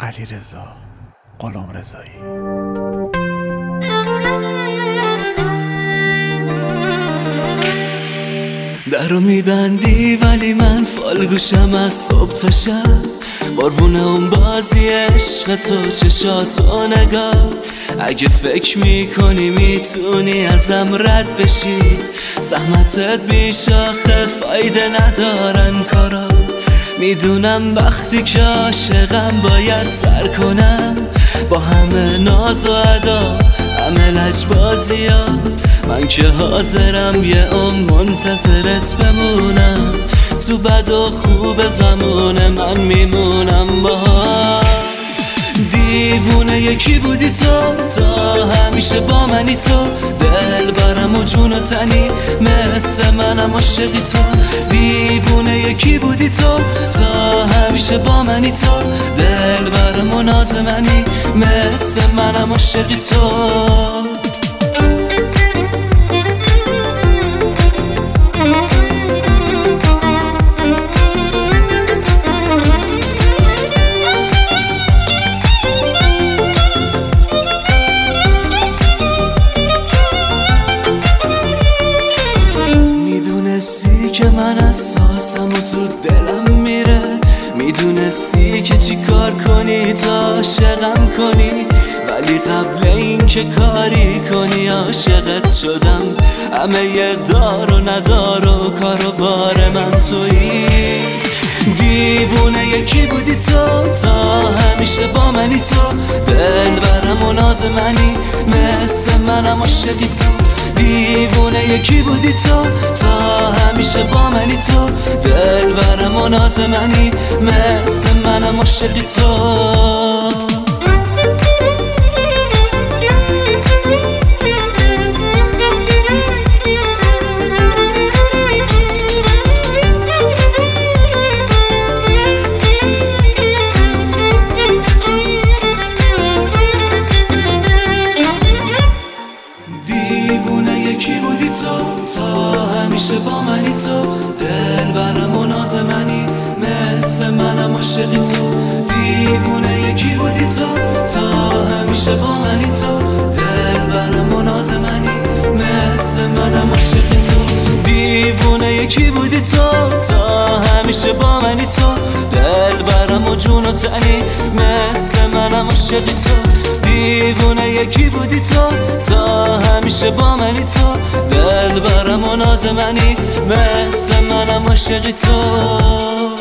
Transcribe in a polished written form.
علیرضا غلامرضایی. درو میبندی ولی من فالگوشم از صبح تا شب، قربون اون بازی عشق تو چشاتو نگاه. اگه فکر میکنی میتونی ازم رد بشی، زحمتت بیش آخه فایده ندارن کارا. میدونم وقتی که عاشقم باید سر کنم، با همه ناز و ادا همه لجبازی ها. من که حاضرم یه منتظرت بمونم، تو بد و خوب زمان من میمونم با. دیوونه یکی بودی تو، تا همیشه با منی تو، دل برم و جون و تنی مثل منم عاشقی تو. دیوونه یکی بودی تو، تا همیشه با منی تو، دل برم و ناز منی مثل منم عاشقی تو. که من اساسم و زود دلم میره، میدونستی که چی کار کنی تا عاشقم کنی، ولی قبل این که کاری کنی عاشقت شدم. همه یه دار و ندار و کار و بار من تویی. دیوونه یکی بودی تو، تا همیشه با منی تو، دل برم و ناز منی مثل منم عاشقی تو. دیوونه یکی بودی تو، تا همیشه با منی تو، دل برم و ناز منی مثل منم عاشقی تو. دیوونه یکی بودی تو، تا همیشه با منی تو، دل برم و ناز منی مثل منم عاشقی تو. دیوونه یکی بودی تو، تا همیشه با منی تو، دل برم و ناز منی مثل منم عاشقی تو. دیوونه یکی بودی تو، تا همیشه با منی تو، دل برم و جون و تنی مثل منم عاشقی تو. دیوونه یکی بودی تو، تا همیشه با منی تو، دل برم و ناز منی مثل منم عاشقی تو.